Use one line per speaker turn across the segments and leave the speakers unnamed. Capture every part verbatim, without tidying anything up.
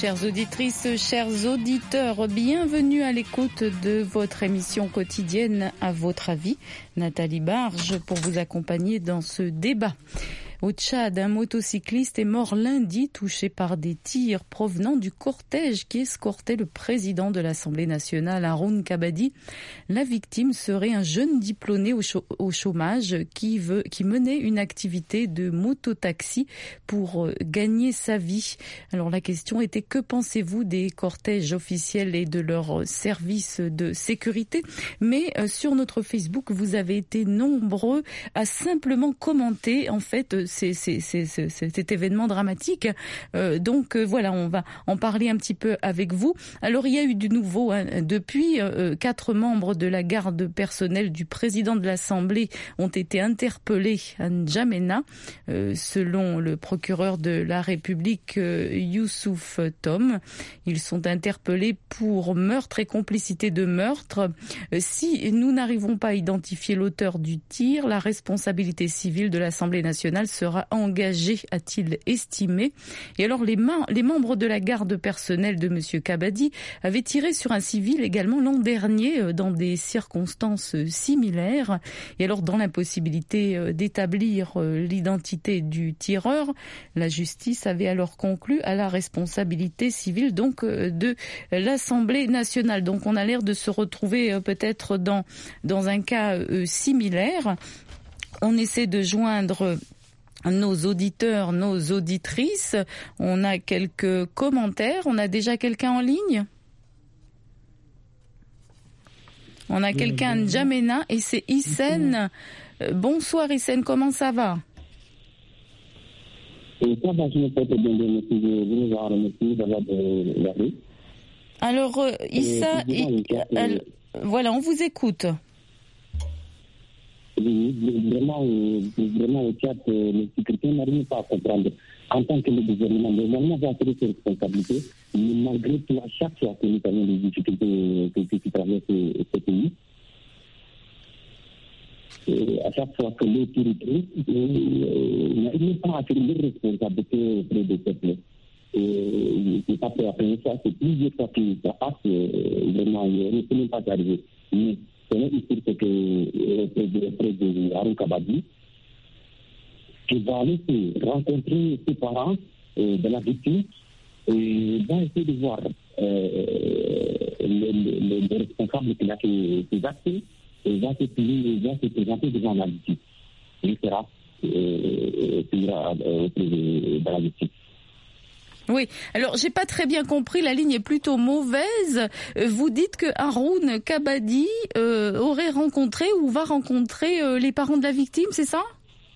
Chères auditrices, chers auditeurs, bienvenue à l'écoute de votre émission quotidienne À votre avis. Nathalie Barge pour vous accompagner dans ce débat. Au Tchad, un motocycliste est mort lundi, touché par des tirs provenant du cortège qui escortait le président de l'Assemblée nationale, Haroun Kabadi. La victime serait un jeune diplômé au, ch- au chômage qui, veut, qui menait une activité de mototaxi pour gagner sa vie. Alors la question était, que pensez-vous des cortèges officiels et de leurs services de sécurité ? Mais euh, sur notre Facebook, vous avez été nombreux à simplement commenter en fait C'est, c'est, c'est, c'est, cet événement dramatique. Euh, donc euh, voilà, on va en parler un petit peu avec vous. Alors il y a eu du nouveau. Hein. Depuis, euh, quatre membres de la garde personnelle du président de l'Assemblée ont été interpellés à N'Djamena, euh, selon le procureur de la République, euh, Youssouf Tom. Ils sont interpellés pour meurtre et complicité de meurtre. Euh, si nous n'arrivons pas à identifier l'auteur du tir, la responsabilité civile de l'Assemblée nationale sera engagé, a-t-il estimé. Et alors les, mains, les membres de la garde personnelle de M. Kabadi avaient tiré sur un civil également l'an dernier dans des circonstances similaires. Et alors dans l'impossibilité d'établir l'identité du tireur, la justice avait alors conclu à la responsabilité civile donc de l'Assemblée nationale. Donc on a l'air de se retrouver peut-être dans, dans un cas similaire. On essaie de joindre nos auditeurs, nos auditrices. On a quelques commentaires. On a déjà quelqu'un en ligne ? On a quelqu'un à N'Djamena et c'est Hissène. Bonsoir Hissène, comment ça va ? Alors euh, Issa, euh, voilà, on vous écoute.
Vraiment, vraiment au Tchad, les sécurités n'arrivent pas à comprendre. En tant que le gouvernement, normalement, va faire ses responsabilités, mais malgré tout, à chaque fois que nous avons des difficultés qui traversent ce pays, à chaque fois que l'autorité n'arrive pas à faire des responsabilités auprès des peuples. Et c'est pas pour après ça, c'est plusieurs fois que ça passe, vraiment, il ne peut même pas arriver. Mais c'est ici que auprès de Haroun Kabadi, qui va aller rencontrer ses parents euh, de la victime et va essayer de voir euh, le, le, le responsable qui a fait ses actes et va se, va se présenter devant la victime. Il sera euh, auprès de la victime.
Oui, alors j'ai pas très bien compris, la ligne est plutôt mauvaise. Vous dites que Haroun Kabadi euh, aurait rencontré ou va rencontrer euh, les parents de la victime, c'est ça ?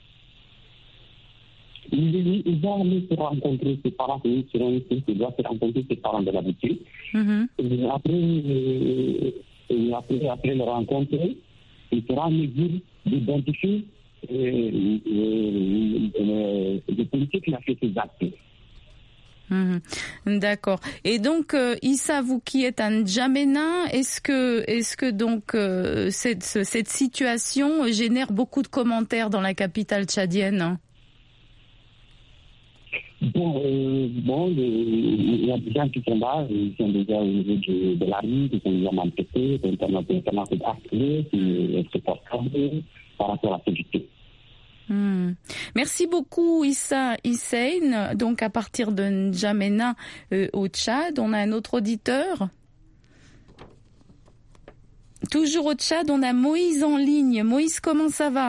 Il, il va aller se rencontrer ses parents, il va se rencontrer ses parents de la victime. Mm-hmm. Et après, euh, et après, après le rencontrer, il sera en mesure d'identifier euh, euh, euh, le policier qui a fait ses actes.
Mmh, d'accord. Et donc, euh, Issa, vous qui êtes à N'Djamena, est-ce que, est-ce que donc euh, cette, cette situation génère beaucoup de commentaires dans la capitale tchadienne ?
Bon, euh, bon, il y a des gens qui sont là, ils sont déjà au niveau de, de la rue, qui sont déjà manifestés, qui ont été activés, qui se portent par rapport à la sécurité.
Hmm. Merci beaucoup Issa Hissène. Donc à partir de N'Djamena euh, au Tchad, on a un autre auditeur. Toujours au Tchad, on a Moïse en ligne. Moïse, comment ça va ?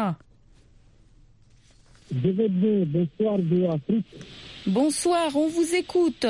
Je vais bien. Bonsoir de Afrique.
Bonsoir, on vous écoute.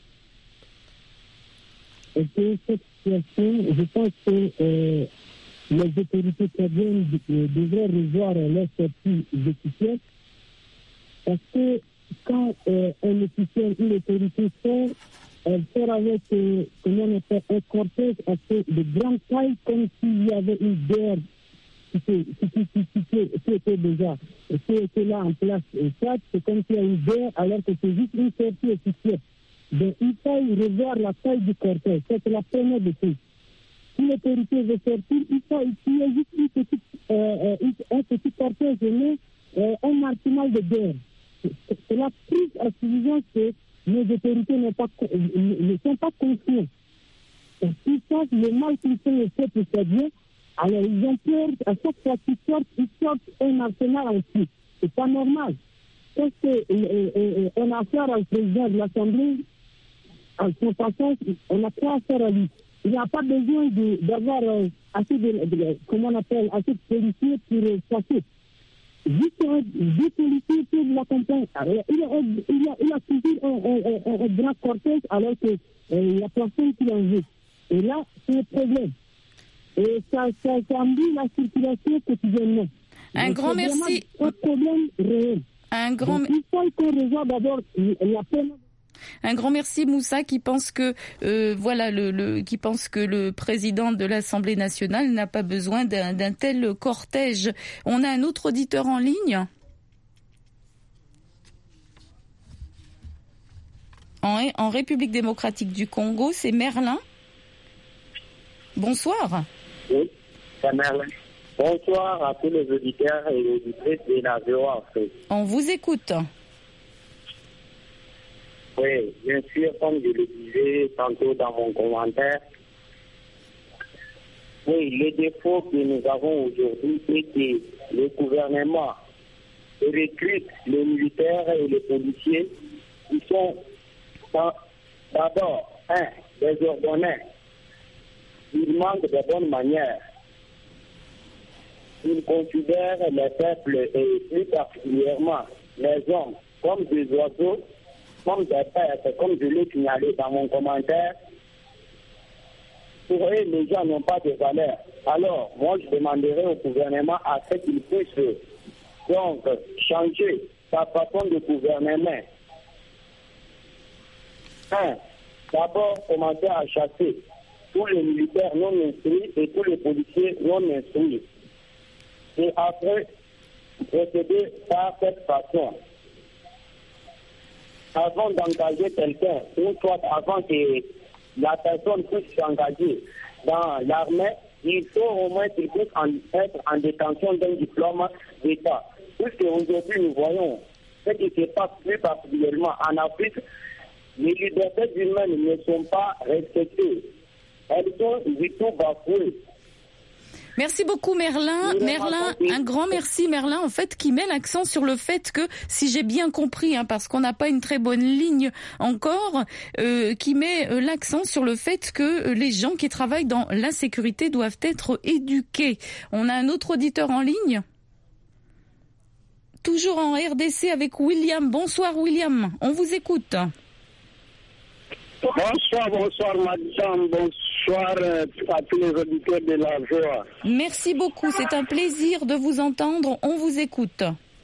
Et que cette situation, je pense que euh, les autorités tchadiennes devraient revoir leur statut d'officiel parce que quand euh, un officiel, une autorité sort, elle sort avec euh, comment on appelle, un cortège assez de grande taille comme s'il y avait une guerre qui, qui, qui, qui, qui, qui était déjà qui était là en place au Tchad. C'est comme s'il y a une guerre alors que c'est juste une sortie officielle. Donc il faut revoir la taille du cortège. C'est la première des choses. Si l'autorité veut sortir, il faut qu'il y ait juste une petite, euh, un petit cortège, mais euh, un arsenal de guerre. C'est la prise à suffisance que nos autorités ne sont pas conscients. Et s'ils savent le mal qu'ils font au peuple tchadien, alors ils ont peur, à chaque fois qu'ils sortent, ils sortent un arsenal en plus. C'est pas normal. Parce qu'on a affaire au président de l'Assemblée, à son passage, on n'a pas affaire à lui. Il n'y a pas besoin d'avoir euh, assez de, de, comment on appelle, assez de policiers pour euh, passer. Juste euh, deux policiers pour l'accompagner. Il, il, il a toujours un, un, un, un grand cortège alors qu'il euh, n'y a personne qui en veut. Et là, c'est un problème. Et ça, ça, ça embrouille la circulation quotidiennement.
Un
Donc,
grand merci.
C'est un problème réel.
Un grand
Donc, il faut qu'on revoie d'abord la peine.
Un grand merci Moussa qui pense que euh, voilà le, le qui pense que le président de l'Assemblée nationale n'a pas besoin d'un, d'un tel cortège. On a un autre auditeur en ligne. En, en République démocratique du Congo, c'est Merlin. Bonsoir.
Oui, c'est Merlin. Bonsoir à tous les auditeurs et auditrices de la V O A.
On vous écoute.
Oui, bien sûr, comme je le disais tantôt dans mon commentaire, oui, les défauts que nous avons aujourd'hui, c'est que le gouvernement recrute les militaires et les policiers qui sont d'abord, un, désordonnés, ils manquent de bonnes manières, ils considèrent le peuple et plus particulièrement les hommes comme des oiseaux, comme des bêtes, comme je l'ai signalé dans mon commentaire. Pour eux, les gens n'ont pas de valeur. Alors, moi, je demanderai au gouvernement à ce qu'il puisse donc changer sa façon de gouverner. Un, d'abord, commencer à chasser tous les militaires non instruits et tous les policiers non instruits. Et après, procéder par cette façon. Avant d'engager quelqu'un, ou soit avant que la personne puisse s'engager dans l'armée, il faut au moins qu'il puisse en être en détention d'un diplôme d'État. Puisque aujourd'hui, nous voyons ce qui se passe plus particulièrement en Afrique, les libertés humaines ne sont pas respectées. Elles sont du tout bafouées.
Merci beaucoup Merlin. Merlin, un grand merci Merlin, en fait, qui met l'accent sur le fait que, si j'ai bien compris, hein, parce qu'on n'a pas une très bonne ligne encore, euh, qui met euh, l'accent sur le fait que euh, les gens qui travaillent dans la sécurité doivent être éduqués. On a un autre auditeur en ligne. Toujours en R D C avec William. Bonsoir William, on vous écoute.
Bonsoir, bonsoir madame, bonsoir euh, à tous les auditeurs de la V O A.
Merci beaucoup, c'est un plaisir de vous entendre, on vous écoute.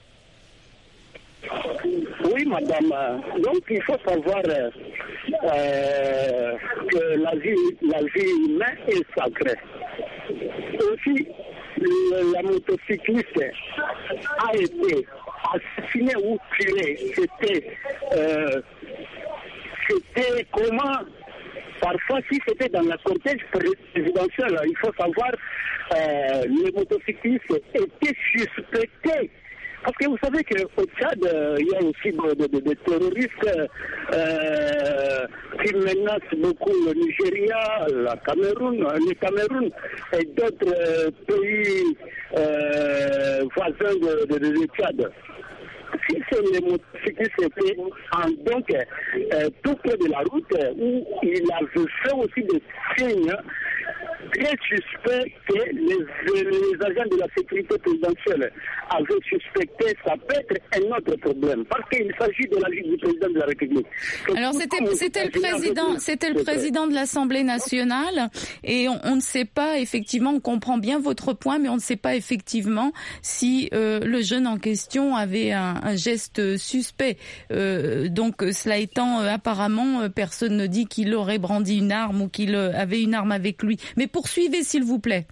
Oui madame, donc il faut savoir euh, euh, que la vie, la vie humaine est sacrée. Aussi, le, la motocycliste a été assassinée ou tuée, c'était... Euh, C'était comment, parfois si c'était dans la cortège présidentielle, il faut savoir, euh, les motocyclistes étaient suspectés. Parce que vous savez qu'au Tchad, euh, il y a aussi des de, de, de terroristes euh, qui menacent beaucoup le Nigeria, la Cameroun, le Cameroun et d'autres euh, pays euh, voisins de, de, de, de Tchad. Si c'est les motocyclistes étaient en, donc euh, tout près de la route où il avait fait aussi des signes très suspects que les, les agents de la sécurité présidentielle avaient suspecté, ça peut être un autre problème parce qu'il s'agit de la vie du président de la République. Donc,
alors c'était, c'était le président, c'était le président de l'Assemblée nationale et on, on ne sait pas effectivement, on comprend bien votre point, mais on ne sait pas effectivement si euh, le jeune en question avait un, un geste suspect. Euh, donc cela étant, euh, apparemment, euh, personne ne dit qu'il aurait brandi une arme ou qu'il euh, avait une arme avec lui. Mais poursuivez, s'il vous plaît.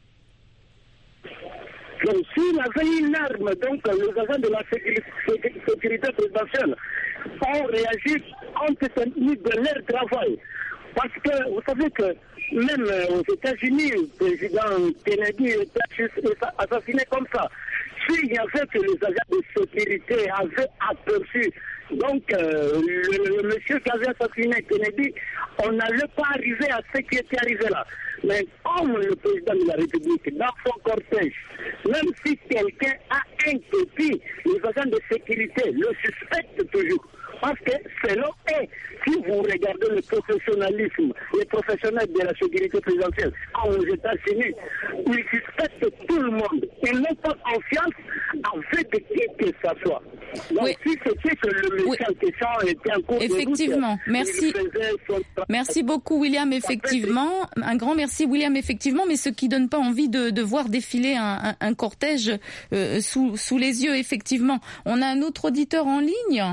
Donc, s'il avait une arme, donc les agents de la sécurité présidentielle ont réagi compte tenu de leur travail. Parce que vous savez que même aux États-Unis, le président Kennedy était assassiné comme ça. S'il y avait que les agents de sécurité avaient aperçu Donc, euh, le, le monsieur qui avait assassiné Kennedy, on n'allait pas arriver à ce qui était arrivé là. Mais comme le président de la République, dans son cortège, même si quelqu'un a un petit, les agents de sécurité le suspectent toujours. Parce que selon eux, si vous regardez le professionnalisme, les professionnels de la sécurité présidentielle, comme aux États-Unis, ils suspectent tout le monde. Ils n'ont pas confiance avec qui que ce soit. Donc oui. Si c'était que le médecin oui. question était en cours
effectivement,
de route,
merci.
Son...
Merci beaucoup William, effectivement. Un grand merci William, effectivement, mais ce qui donne pas envie de, de voir défiler un, un, un cortège euh, sous, sous les yeux, effectivement. On a un autre auditeur en ligne.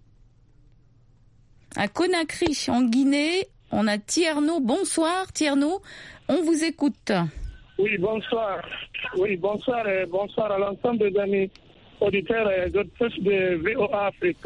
À Conakry, en Guinée, on a Tierno. Bonsoir Tierno, on vous écoute.
Oui, bonsoir. Oui, bonsoir et bonsoir à l'ensemble des amis auditeurs et auditrices de V O A Afrique.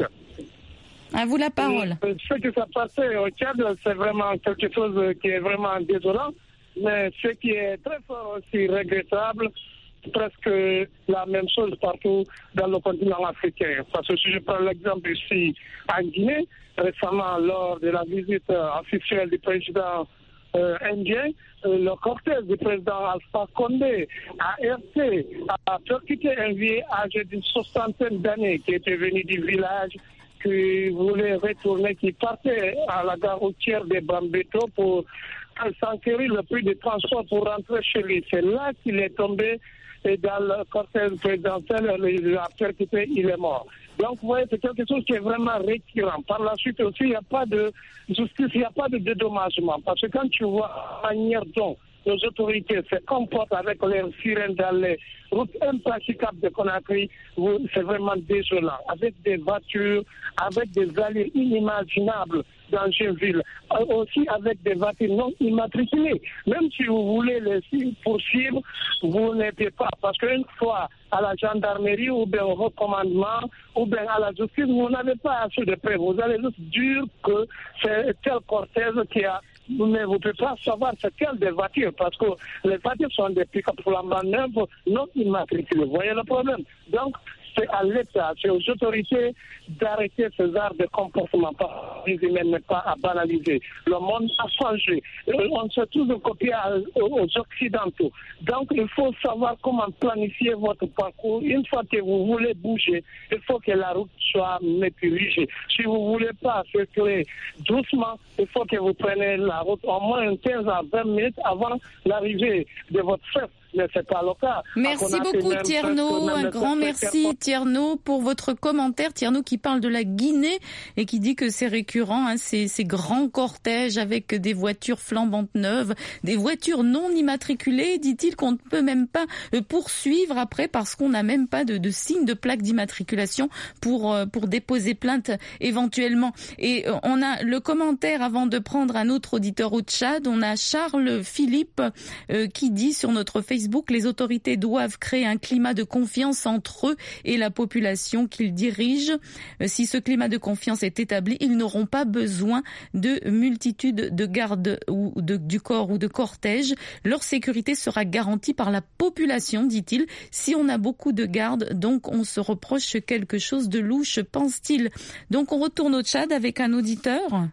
À vous la parole.
Et ce qui s'est passé au Tchad, c'est vraiment quelque chose qui est vraiment désolant, mais ce qui est très fort aussi regrettable, presque la même chose partout dans le continent africain. Parce que si je prends l'exemple ici en Guinée, récemment lors de la visite officielle du président euh, indien, euh, le cortège du président Alpha Condé a heurté, a percuté un vieux âgé d'une soixantaine d'années qui était venu du village, qui voulait retourner, qui partait à la gare routière de Bambeto pour s'enquérir le prix de transport pour rentrer chez lui. C'est là qu'il est tombé et dans le cortège présidentiel, il a percuté, il est mort. Donc, vous voyez, c'est quelque chose qui est vraiment récurrent. Par la suite aussi, il n'y a pas de justice, il n'y a pas de dédommagement. Parce que quand tu vois la manière dont les autorités se comportent avec les sirènes dans les routes impraticables de Conakry, c'est vraiment désolant. Avec des voitures, avec des allées inimaginables dans une ville, aussi avec des voitures non immatriculées. Même si vous voulez les poursuivre, vous n'êtes pas. Parce qu'une fois à la gendarmerie ou bien au recommandement ou bien à la justice, vous n'avez pas assez de preuves. Vous allez juste dire que c'est tel cortège qui a... Mais vous ne pouvez pas savoir c'est quelle des voitures, parce que les voitures sont des pick-up flambant neufs, non immatriculées. Vous voyez le problème? Donc, c'est à l'État, c'est aux autorités d'arrêter ce genre de comportement. Les humains n'est pas à banaliser. Le monde a changé. On se trouve copié aux Occidentaux. Donc, il faut savoir comment planifier votre parcours. Une fois que vous voulez bouger, il faut que la route soit maîtrisée. Si vous ne voulez pas circuler doucement, il faut que vous preniez la route au moins quinze à vingt minutes avant l'arrivée de votre fête. Mais c'est pas le cas.
Merci beaucoup Tierno, un grand merci Tierno pour votre commentaire. Tierno qui parle de la Guinée et qui dit que c'est récurrent, hein, ces, ces grands cortèges avec des voitures flambantes neuves, des voitures non immatriculées, dit-il qu'on ne peut même pas poursuivre après parce qu'on n'a même pas de, de signe de plaque d'immatriculation pour, pour déposer plainte éventuellement. Et on a le commentaire avant de prendre un autre auditeur au Tchad, on a Charles Philippe euh, qui dit sur notre Facebook: les autorités doivent créer un climat de confiance entre eux et la population qu'ils dirigent. Si ce climat de confiance est établi, ils n'auront pas besoin de multitudes de gardes ou de, du corps ou de cortège. Leur sécurité sera garantie par la population, dit-il. Si on a beaucoup de gardes, donc on se reproche quelque chose de louche, pense-t-il. Donc on retourne au Tchad avec un auditeur.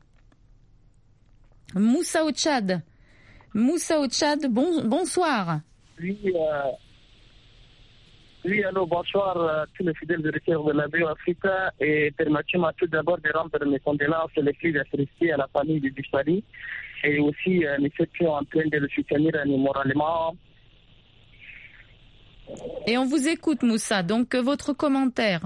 Moussa au Tchad. Moussa au Tchad, bon, bonsoir.
Oui, euh, oui, allô, bonsoir à tous les fidèles auditeurs de la V O Africa et permettez-moi tout d'abord de rendre mes condoléances et les plus attristés à la famille du disparu et aussi euh, les ceux qui sont en train de le soutenir moralement.
Et on vous écoute, Moussa, donc votre commentaire.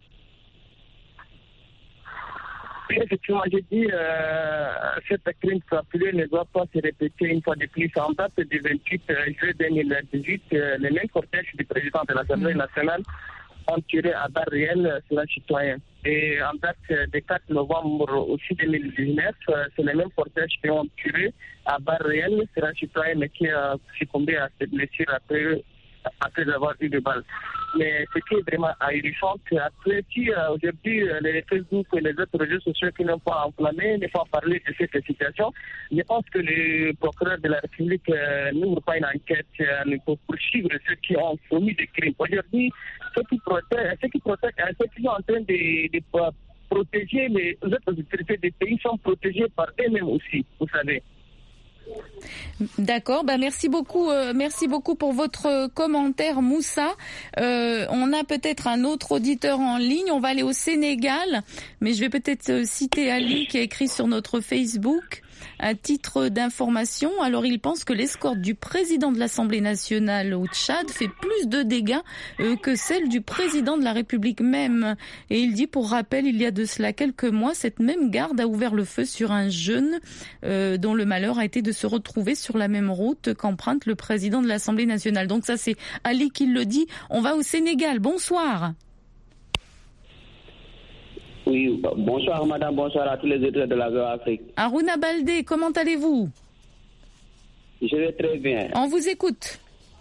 Oui, effectivement, j'ai dit euh, cette crime frappée ne doit pas se répéter une fois de plus. En date du vingt-huit juillet deux mille dix-huit, euh, les mêmes cortèges du président de l'Assemblée mmh. nationale ont tiré à barre réelle sur un citoyen. Et en date du quatre novembre aussi deux mille dix-neuf, euh, c'est les mêmes cortèges qui ont tiré à barre réelle sur un citoyen mais qui a succombé à ses blessures après, après avoir eu des balles. Mais ce qui est vraiment ahurissant, c'est après si euh, aujourd'hui euh, les Facebook et les autres réseaux sociaux qui n'ont pas enflammé, ne pas parler de cette situation, je pense que le procureur de la République euh, n'ouvre pas une enquête euh, pour poursuivre ceux qui ont commis des crimes. Aujourd'hui, ceux qui protègent, ceux qui protègent, ceux qui sont en train de, de protéger, les autres autorités des pays sont protégées par eux-mêmes aussi, vous savez.
D'accord, bah merci beaucoup, euh, merci beaucoup pour votre commentaire, Moussa. Euh, on a peut-être un autre auditeur en ligne. On va aller au Sénégal, mais je vais peut-être citer Ali qui a écrit sur notre Facebook. À titre d'information, alors il pense que l'escorte du président de l'Assemblée nationale au Tchad fait plus de dégâts euh, que celle du président de la République même. Et il dit, pour rappel, il y a de cela quelques mois, cette même garde a ouvert le feu sur un jeune euh, dont le malheur a été de se retrouver sur la même route qu'emprunte le président de l'Assemblée nationale. Donc ça, c'est Ali qui le dit. On va au Sénégal. Bonsoir.
Oui, bonsoir madame, bonsoir à tous les auditeurs de la V O Afrique.
Aruna Baldé, comment allez-vous?
Je vais très bien.
On vous écoute.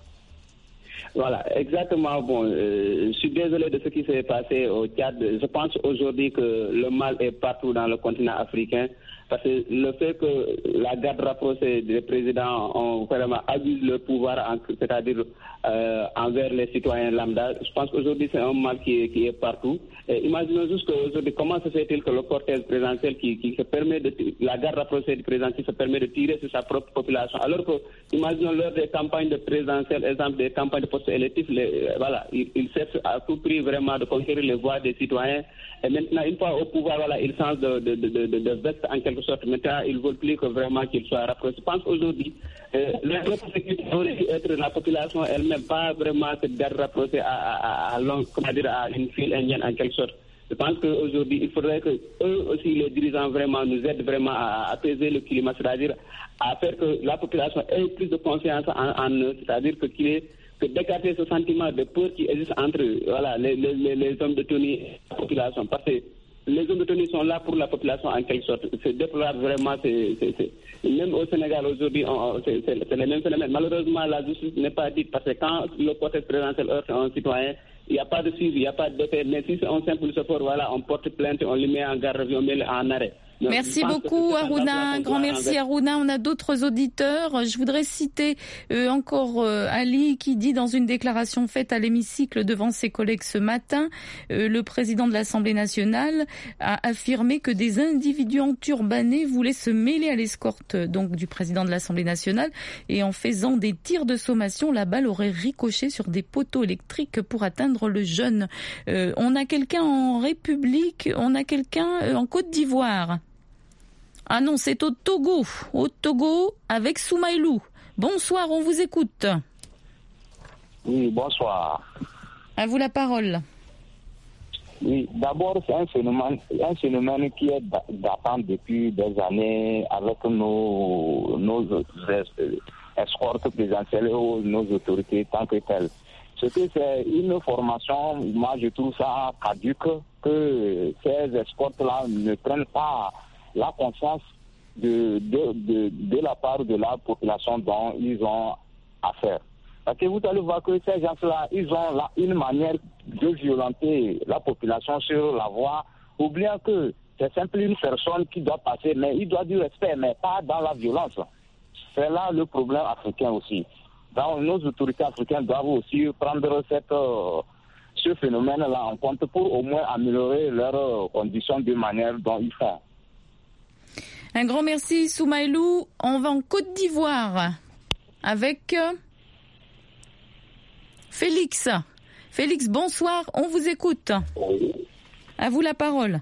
Voilà, exactement. Bon, euh, je suis désolé de ce qui s'est passé au Tchad. Je pense aujourd'hui que le mal est partout dans le continent africain. Parce que le fait que la garde rapprochée des présidents ont vraiment abusé leur pouvoir, en, c'est-à-dire euh, envers les citoyens lambda, je pense qu'aujourd'hui c'est un mal qui est, qui est partout. Et imaginons juste qu'aujourd'hui, comment se fait-il que le cortège présidentiel qui, qui se permet de, la garde rapprochée du président qui se permet de tirer sur sa propre population, alors que, imaginons lors des campagnes de présidentielles, exemple des campagnes de postes électifs, les, voilà, ils, ils cherchent à tout prix vraiment de conquérir les voix des citoyens. Et maintenant, une fois au pouvoir, voilà, ils changent de, de, de, de, de veste en quelque sorte. Maintenant, ils ne veulent plus que vraiment qu'ils soient rapprochés. Je pense qu'aujourd'hui, euh, l'insécurité aurait dû être la population elle-même, pas vraiment cette garde rapprochée à, à, à, long, comment dire, à une file indienne en quelque sorte. Je pense qu'aujourd'hui, il faudrait que eux aussi, les dirigeants, vraiment nous aident vraiment à apaiser le climat, c'est-à-dire à faire que la population ait plus de confiance en, en eux, c'est-à-dire que qu'il ait que d'écarter ce sentiment de peur qui existe entre voilà, les, les, les hommes de tenue et la population. Parce que les hommes de tenue sont là pour la population en quelque sorte. C'est déplorable vraiment. C'est, c'est, c'est. Même au Sénégal aujourd'hui, on, c'est, c'est, c'est le même phénomène. Malheureusement, la justice n'est pas dite parce que quand le cortège présidentiel heurte un citoyen, il n'y a pas de suivi, il n'y a pas de défait. Mais si c'est un simple support, voilà, on porte plainte, on lui met en garde à vue, on met en arrêt. Donc,
merci beaucoup Aruna, un grand merci Aruna. On a d'autres auditeurs. Je voudrais citer euh, encore euh, Ali qui dit dans une déclaration faite à l'hémicycle devant ses collègues ce matin, euh, le président de l'Assemblée nationale a affirmé que des individus enturbanés voulaient se mêler à l'escorte donc du président de l'Assemblée nationale et en faisant des tirs de sommation, la balle aurait ricoché sur des poteaux électriques pour atteindre le jeune. Euh, on a quelqu'un en République, on a quelqu'un euh, en Côte d'Ivoire. Ah non, c'est au Togo, au Togo avec Soumaïlou. Bonsoir, on vous écoute.
Oui, bonsoir.
À vous la parole.
Oui, d'abord, c'est un phénomène, un phénomène qui est datant depuis des années avec nos, nos escortes présidentielles ou nos autorités tant que telles. Ce que c'est une formation, moi je trouve ça caduque que ces escortes-là ne prennent pas la conscience de, de, de, de la part de la population dont ils ont affaire. Parce que vous allez voir que ces gens-là, ils ont là une manière de violenter la population sur la voie, oubliant que c'est simplement une personne qui doit passer, mais il doit du respect, mais pas dans la violence. C'est là le problème africain aussi. Donc, nos autorités africaines doivent aussi prendre cette, euh, ce phénomène-là en compte pour au moins améliorer leurs conditions de manière dont ils font.
Un grand merci Soumaïlou. On va en Côte d'Ivoire avec Félix. Félix, bonsoir, on vous écoute.
Oui.
À vous la parole.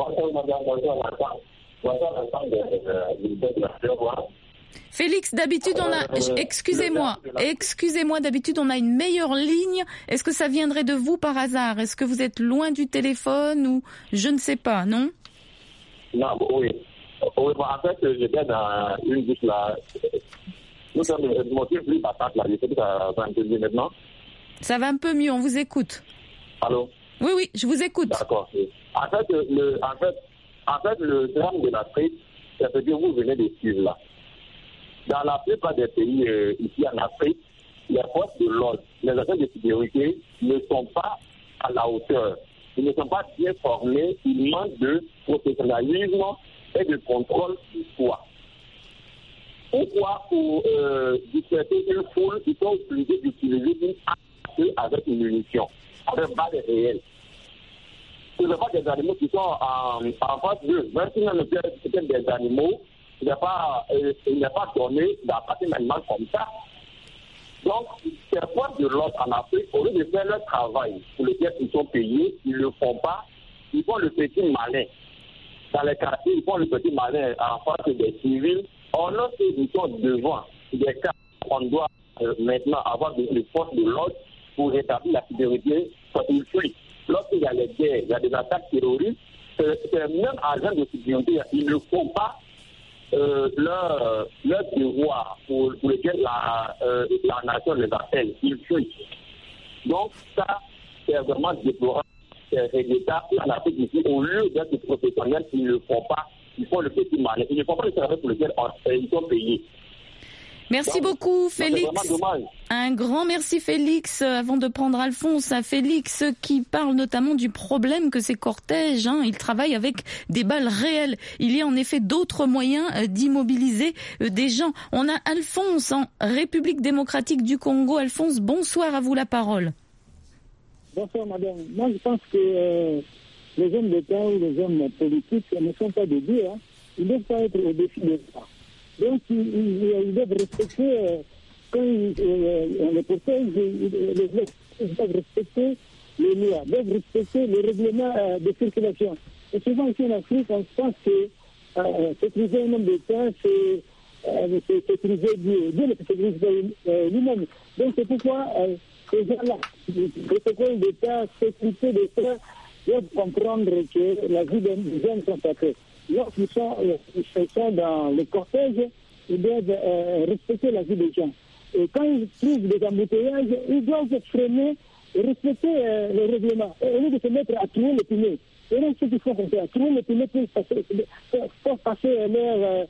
Félix, d'habitude on a, excusez-moi, excusez-moi, d'habitude on a une meilleure ligne. Est-ce que ça viendrait de vous par hasard? Est-ce que vous êtes loin du téléphone ou je ne sais pas, non?
Non, oui. Oui, en fait, j'étais dans une bouche là. Nous sommes motifs plus passage là. Je sais que ça va un peu mieux maintenant.
Ça va un peu mieux, on vous écoute.
Allô?
Oui, oui, je vous écoute.
D'accord. En fait, le, en fait, en fait, le drame de l'Afrique, c'est ce que vous venez de suivre là. Dans la plupart des pays euh, ici en Afrique, les forces de l'ordre, les agents de sécurité ne sont pas à la hauteur. Ils ne sont pas bien formés, ils manquent de professionnalisme et de contrôle du soi. Pourquoi pour euh, disperser une foule, ils sont obligés d'utiliser une arme avec une munition, avec balle réelle. ce n'est pas des animaux qui sont en, en face d'eux. Même si même c'est des animaux, il n'est pas, euh, il n'est pas donné d'abattre un animal comme ça. Donc, ces forces de l'ordre en Afrique, au lieu de faire leur travail pour lequel ils sont payés, ils ne le font pas. Ils font le petit malin. Dans les quartiers, ils font le petit malin en face des civils. Or, lorsqu'ils sont devant des cas, on doit euh, maintenant avoir des, des forces de l'ordre pour rétablir la sécurité quand ils fuient. Lorsqu'il y a les guerres, il y a des attaques terroristes, c'est, c'est même agents de sécurité, ils ne font pas Euh, leur, leur devoir pour, pour lequel la, euh, la nation les appelle, ils fuient. Donc ça, c'est vraiment déplorable. C'est regrettable en Afrique ici, au lieu d'être professionnels, ils ne le font pas, ils font le petit malin, ils ne font pas le travail pour lequel on, ils sont payés.
Merci donc, beaucoup Félix. Un grand merci Félix. Avant de prendre Alphonse, à Félix qui parle notamment du problème que ces cortèges, hein, ils travaillent avec des balles réelles. Il y a en effet d'autres moyens d'immobiliser des gens. On a Alphonse en République démocratique du Congo. Alphonse, bonsoir, à vous la parole.
Bonsoir madame. Moi je pense que euh, les hommes d'État ou les hommes politiques ne sont pas des dieux. Hein. Ils ne doivent pas être au défi de ça. Donc, ils, ils, ils doivent respecter, euh, quand ils, euh, les protègent, ils, ils, ils doivent respecter les lois, doivent respecter les règlements euh, de circulation. Et souvent, ici en Afrique, on pense que euh, sécuriser un homme d'État, c'est euh, sécuriser Dieu. Dieu ne peut sécuriser euh, lui-même. Donc, c'est pourquoi euh, ces gens-là, les protocoles d'État, sécurité d'État, doivent comprendre que la vie des jeunes sont sacrées. Lorsqu'ils sont, ils sont dans le cortège, ils doivent euh, respecter la vie des gens. Et quand ils trouvent des embouteillages, ils doivent freiner et respecter euh, les règlements. Et au lieu de se mettre à trouver les pneus. Et là, ceux qui font comme ça, trouver les pneus pour passer, pour passer leur, euh,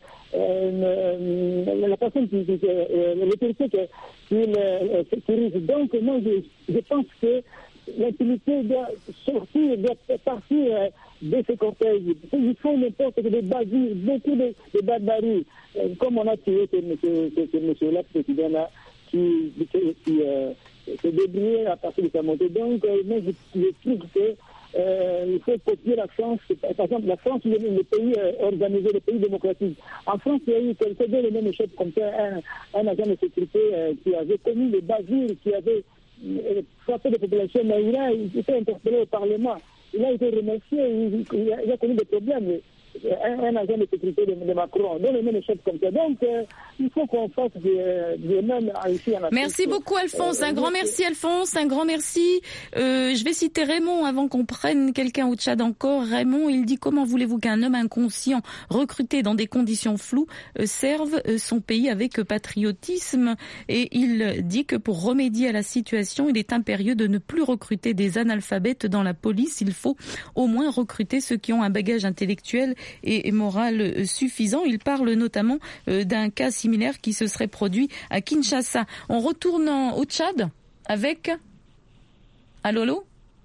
euh, la personne qui, qui euh, l'autorité qui, qui euh, sécurise. Donc, moi, je, je pense que l'impunité doit sortir, doit partir euh, de ce cortège. Ils font n'importe que des bavures, beaucoup de, de barbaries. Euh, comme on a tué ce monsieur, ce, ce monsieur-là, ce président-là, qui, qui, qui euh, se débrouillait à partir de sa montée. Donc, euh, moi, je, je trouve que euh, il faut copier la France. Par exemple, la France, le, le pays euh, organisé, le pays démocratique. En France, il y a eu quelqu'un de le même chef comme ça, un, un agent de sécurité euh, qui avait commis des bavures, qui avait frappé des populations, mais il a été interpellé au Parlement. Il a été remercié, il, il, a, il a connu des problèmes. Un, un agent de sécurité de, de Macron, dans le même chef comme ça. Donc, euh, il faut qu'on fasse de, de même ici en Afrique.
Merci beaucoup, Alphonse. Euh, un grand merci, Alphonse. Un grand merci. Euh, je vais citer Raymond avant qu'on prenne quelqu'un au Tchad encore. Raymond, il dit: comment voulez-vous qu'un homme inconscient, recruté dans des conditions floues, euh, serve son pays avec patriotisme? Et il dit que pour remédier à la situation, il est impérieux de ne plus recruter des analphabètes dans la police. Il faut au moins recruter ceux qui ont un bagage intellectuel et moral suffisant. Il parle notamment d'un cas similaire qui se serait produit à Kinshasa. On retourne au Tchad avec... Allô, allô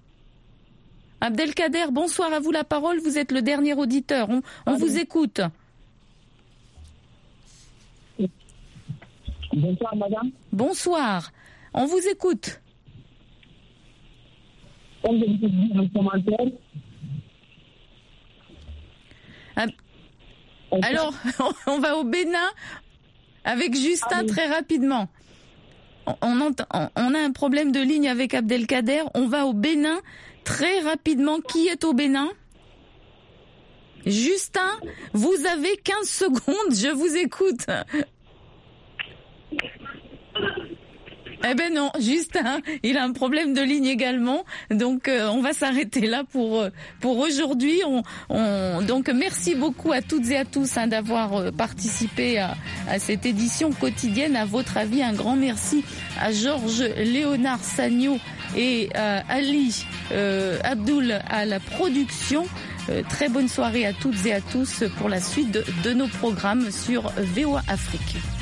Abdelkader, bonsoir, à vous la parole. Vous êtes le dernier auditeur. On, on vous écoute.
Bonsoir, madame.
Bonsoir. On vous écoute.
Comme je vous dis un commentaire,
alors, on va au Bénin avec Justin très rapidement. On, entend, on a un problème de ligne avec Abdelkader. On va au Bénin très rapidement. Qui est au Bénin? Justin, vous avez quinze secondes. Je vous écoute. Eh ben non, Justin, il a un problème de ligne également. Donc euh, on va s'arrêter là pour pour aujourd'hui. On, on donc merci beaucoup à toutes et à tous hein, d'avoir participé à, à cette édition quotidienne. À votre avis, un grand merci à Georges Léonard Sagno et à Ali euh, Abdoul à la production. Euh, très bonne soirée à toutes et à tous pour la suite de, de nos programmes sur V O A Afrique.